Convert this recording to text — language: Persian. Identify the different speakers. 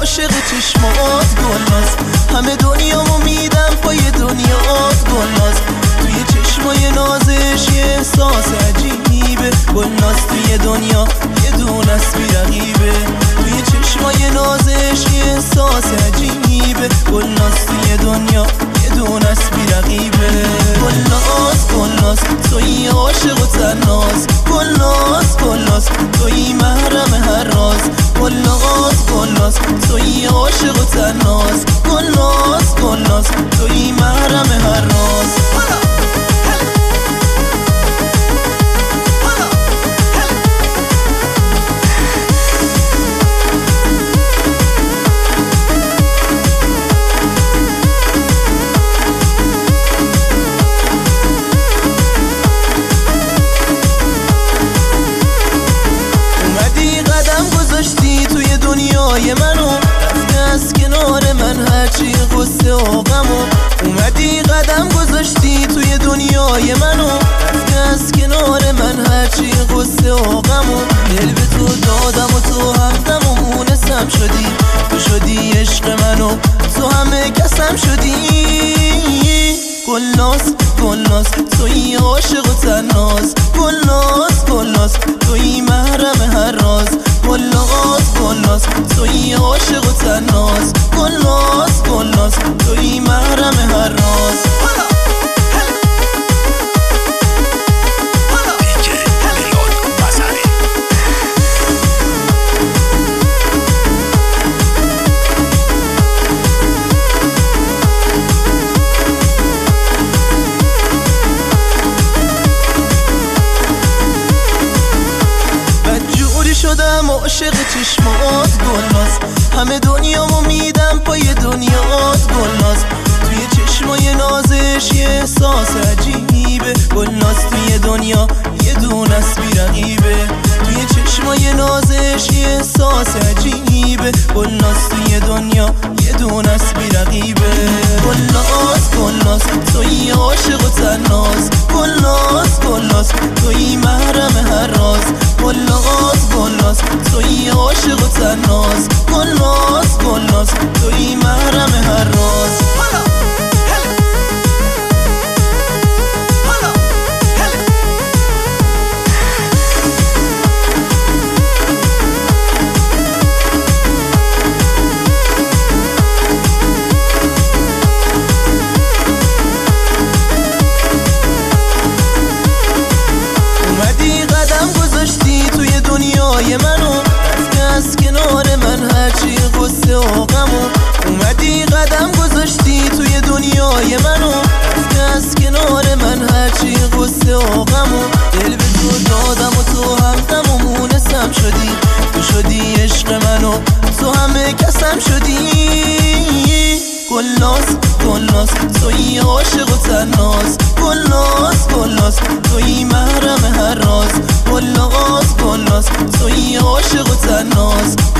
Speaker 1: عاشق چشمات گلناز، همه دنیامو میدم پای دنیات گلناز. توی چشمای نازش یه احساس عجیبه گلناز، توی دنیا یه دونه است بی رقیبه. توی چشمای نازش یه احساس عجیبه گلناز، توی دنیا یه دونه است بی رقیبه. گلناز گلناز توی عاشق و تناز، گلناز گلناز توی محرم هر راز. گلناز گلناز توی عاشق و تناز، گلناز گلناز توی محرم هر راز. توی دنیای منو رفته از کنار من هرچی غصه و غمو. اومدی قدم گذاشتی توی دنیای منو رفته از کنار من هرچی غصه و غمو. دل به تو دادم و تو همدم و مونسم شدی، تو شدی عشق منو تو همه کسم شدی. گلناز گلناز توی عاشق و تناز، گلناز گلناز توی محرم هر راز. گلناز گلناز توی عاشق و تناز، گلناز گلناز توی محرم هر راز. شدم عاشق چشمات گلناز، همه دنیامو میدم پای دنیات گلناز. توی چشمای نازش یه احساس عجیبه گلناز، توی دنیا یه دونه است بی رقیبه. توی چشمای نازش یه احساس عجیبه گلناز، توی دنیا یه دونه است بی رقیبه. گلناز گلناز توی عاشق و تناز، گلناز گلناز توی محرم هر راز. گلناز گلناز توی عاشق و تناز، گلناز گلناز توی محرم هر راز. توی دنیای منو رفته از کنار من هرچی غصه و غمو. اومدی قدم گذاشتی توی دنیای منو رفته از کنار من هرچی غصه و غمو. دل به تو دادم و تو همدم و مونسم شدی، تو شدی عشق منو تو همه کسم شدی. گلناز گلناز توی عاشق و تناز، گلناز گلناز توی محرم هر راز. گلناز گلناز توی عاشق و تناز،